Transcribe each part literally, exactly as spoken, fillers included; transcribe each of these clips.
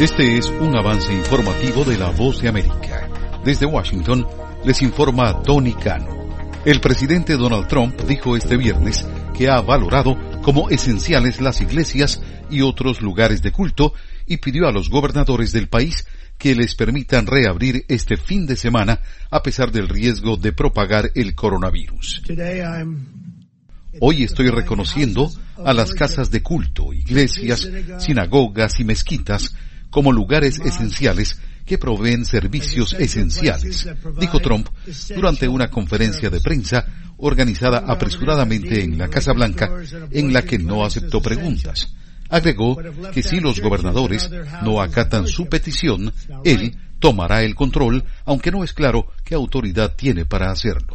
Este es un avance informativo de La Voz de América. Desde Washington les informa Tony Cano. El presidente Donald Trump dijo este viernes que ha valorado como esenciales las iglesias y otros lugares de culto y pidió a los gobernadores del país que les permitan reabrir este fin de semana a pesar del riesgo de propagar el coronavirus. Hoy estoy reconociendo a las casas de culto, iglesias, sinagogas y mezquitas como lugares esenciales que proveen servicios esenciales, dijo Trump durante una conferencia de prensa organizada apresuradamente en la Casa Blanca, en la que no aceptó preguntas. Agregó que si los gobernadores no acatan su petición, él tomará el control, aunque no es claro qué autoridad tiene para hacerlo.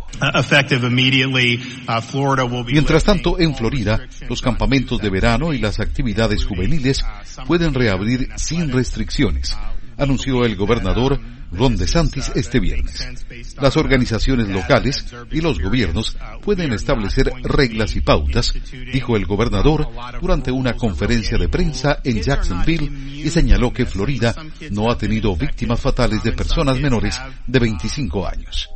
Mientras tanto, en Florida, los campamentos de verano y las actividades juveniles pueden reabrir sin restricciones, anunció el gobernador Ron DeSantis este viernes. Las organizaciones locales y los gobiernos pueden establecer reglas y pautas, dijo el gobernador durante una conferencia de prensa en Jacksonville, y señaló que Florida no ha tenido víctimas fatales de personas menores de veinticinco años.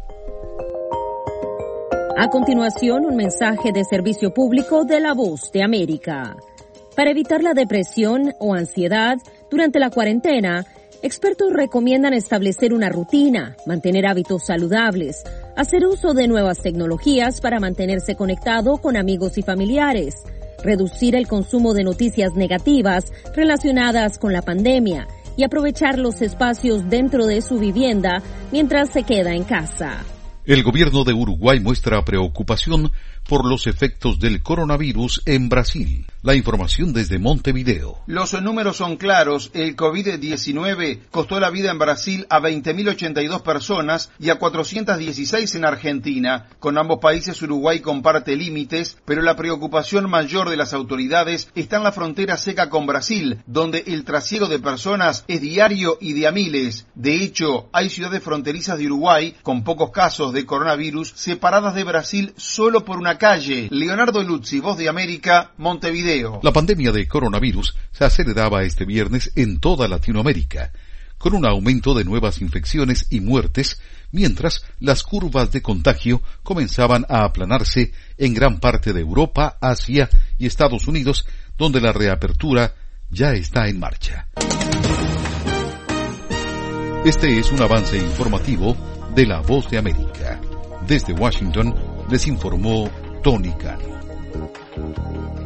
A continuación, un mensaje de servicio público de La Voz de América. Para evitar la depresión o ansiedad durante la cuarentena, expertos recomiendan establecer una rutina, mantener hábitos saludables, hacer uso de nuevas tecnologías para mantenerse conectado con amigos y familiares, reducir el consumo de noticias negativas relacionadas con la pandemia y aprovechar los espacios dentro de su vivienda mientras se queda en casa. El gobierno de Uruguay muestra preocupación por los efectos del coronavirus en Brasil. La información desde Montevideo. Los números son claros. El COVID diecinueve costó la vida en Brasil a veinte mil ochenta y dos personas y a cuatrocientas dieciséis en Argentina. Con ambos países Uruguay comparte límites, pero la preocupación mayor de las autoridades está en la frontera seca con Brasil, donde el trasiego de personas es diario y de a miles. De hecho, hay ciudades fronterizas de Uruguay con pocos casos de coronavirus separadas de Brasil solo por una calle. Leonardo Luzzi, Voz de América, Montevideo. La pandemia de coronavirus se aceleraba este viernes en toda Latinoamérica, con un aumento de nuevas infecciones y muertes, mientras las curvas de contagio comenzaban a aplanarse en gran parte de Europa, Asia y Estados Unidos, donde la reapertura ya está en marcha. Este es un avance informativo de La Voz de América. Desde Washington les informó Tony Cano.